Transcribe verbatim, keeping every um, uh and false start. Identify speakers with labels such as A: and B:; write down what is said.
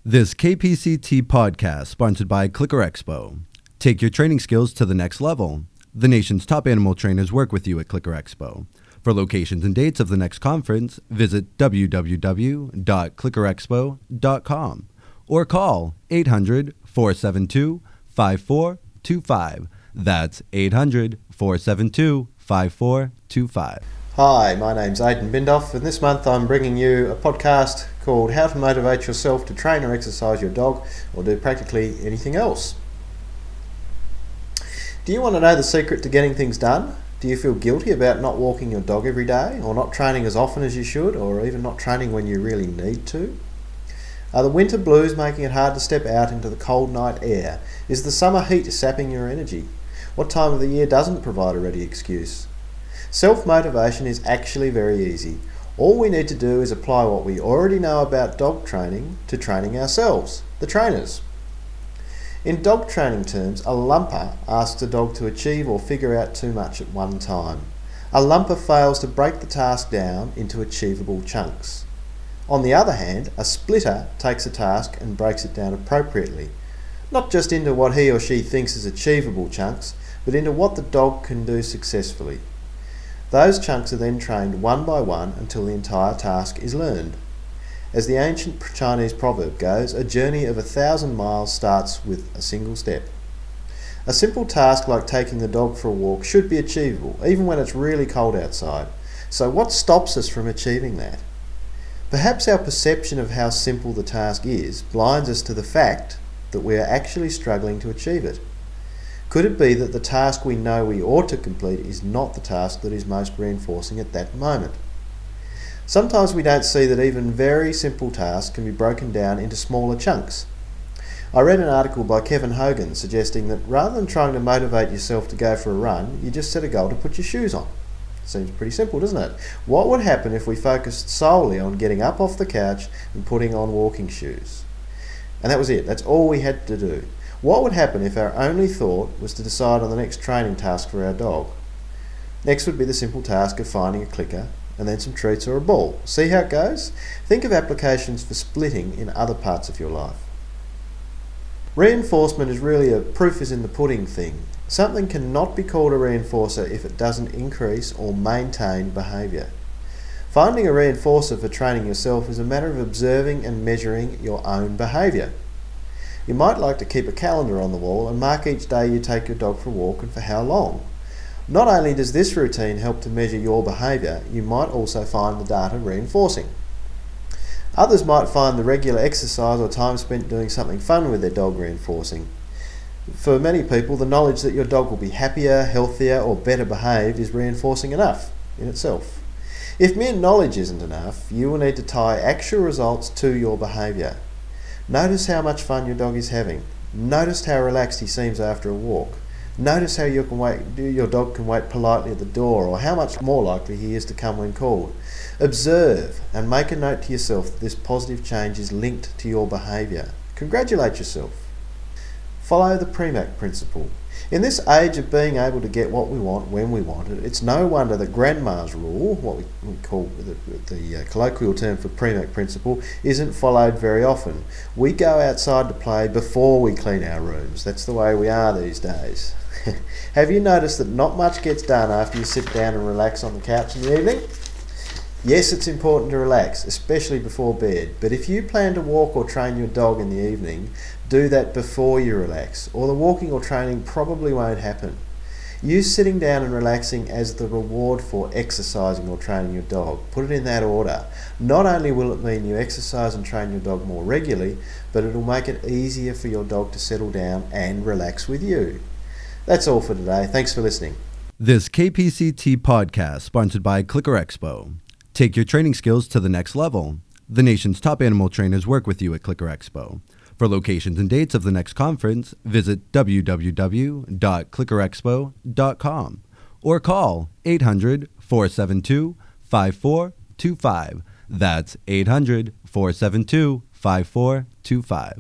A: This K P C T podcast sponsored by Clicker Expo. Take your training skills to the next level. The nation's top animal trainers work with you at Clicker Expo. For locations and dates of the next conference, visit w w w dot clicker expo dot com or call eight hundred, four seven two, five four two five. That's eight hundred, four seven two, five four two five.
B: Hi, my name's Aidan Bindoff, and this month I'm bringing you a podcast called How to Motivate Yourself to Train or Exercise Your Dog or Do Practically Anything Else. Do you want to know the secret to getting things done? Do you feel guilty about not walking your dog every day, or not training as often as you should, or even not training when you really need to? Are the winter blues making it hard to step out into the cold night air? Is the summer heat sapping your energy? What time of the year doesn't provide a ready excuse? Self-motivation is actually very easy. All we need to do is apply what we already know about dog training to training ourselves, the trainers. In dog training terms, a lumper asks a dog to achieve or figure out too much at one time. A lumper fails to break the task down into achievable chunks. On the other hand, a splitter takes a task and breaks it down appropriately, not just into what he or she thinks is achievable chunks, but into what the dog can do successfully. Those chunks are then trained one by one until the entire task is learned. As the ancient Chinese proverb goes, a journey of a thousand miles starts with a single step. A simple task like taking the dog for a walk should be achievable, even when it's really cold outside. So what stops us from achieving that? Perhaps our perception of how simple the task is blinds us to the fact that we are actually struggling to achieve it. Could it be that the task we know we ought to complete is not the task that is most reinforcing at that moment? Sometimes we don't see that even very simple tasks can be broken down into smaller chunks. I read an article by Kevin Hogan suggesting that rather than trying to motivate yourself to go for a run, you just set a goal to put your shoes on. Seems pretty simple, doesn't it? What would happen if we focused solely on getting up off the couch and putting on walking shoes? And that was it. That's all we had to do. What would happen if our only thought was to decide on the next training task for our dog? Next would be the simple task of finding a clicker and then some treats or a ball. See how it goes? Think of applications for splitting in other parts of your life. Reinforcement is really a proof is in the pudding thing. Something cannot be called a reinforcer if it doesn't increase or maintain behaviour. Finding a reinforcer for training yourself is a matter of observing and measuring your own behaviour. You might like to keep a calendar on the wall and mark each day you take your dog for a walk and for how long. Not only does this routine help to measure your behaviour, you might also find the data reinforcing. Others might find the regular exercise or time spent doing something fun with their dog reinforcing. For many people, the knowledge that your dog will be happier, healthier or better behaved is reinforcing enough in itself. If mere knowledge isn't enough, you will need to tie actual results to your behaviour. Notice how much fun your dog is having. Notice how relaxed he seems after a walk. Notice how you can wait, your dog can wait politely at the door, or how much more likely he is to come when called. Observe and make a note to yourself that this positive change is linked to your behaviour. Congratulate yourself. Follow the Premack principle. In this age of being able to get what we want when we want it, it's no wonder that Grandma's rule, what we, we call the, the uh, colloquial term for Premack principle, isn't followed very often. We go outside to play before we clean our rooms. That's the way we are these days. Have you noticed that not much gets done after you sit down and relax on the couch in the evening? Yes, it's important to relax, especially before bed, but if you plan to walk or train your dog in the evening, do that before you relax, or the walking or training probably won't happen. Use sitting down and relaxing as the reward for exercising or training your dog. Put it in that order. Not only will it mean you exercise and train your dog more regularly, but it'll make it easier for your dog to settle down and relax with you. That's all for today. Thanks for listening.
A: This K P C T podcast sponsored by Clicker Expo. Take your training skills to the next level. The nation's top animal trainers work with you at Clicker Expo. For locations and dates of the next conference, visit w w w dot clicker expo dot com or call eight hundred, four seven two, five four two five. That's eight hundred, four seven two, five four two five.